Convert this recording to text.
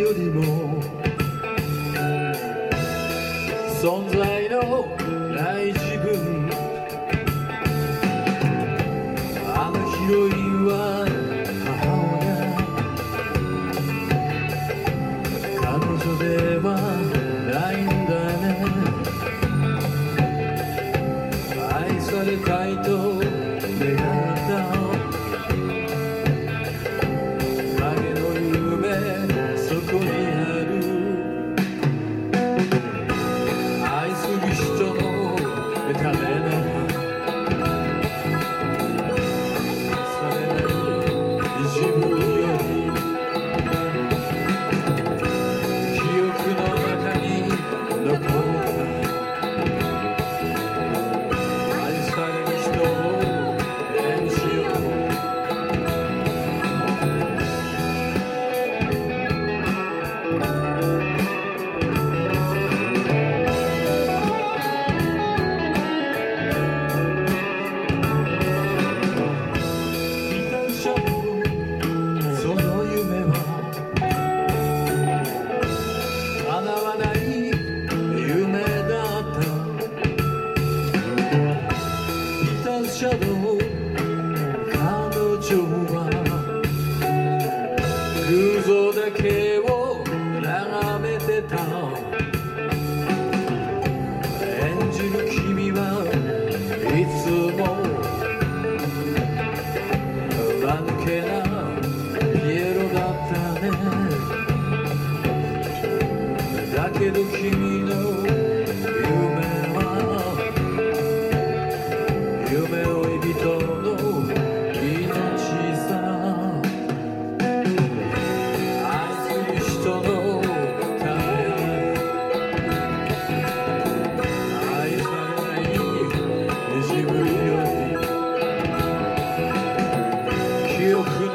よりも存在のない自分、あのヒロインは母親、彼女ではないんだね。愛されたいと願った影の夢、そこにある愛する人のためならされない自分より、記憶の中に残ったシャドウ、彼女は偶像だけを眺めてた。演じる君はいつも間抜けなピエロだったね。だけど君の夢は夢追い人の命さ、愛する人のため、愛されない自分より記憶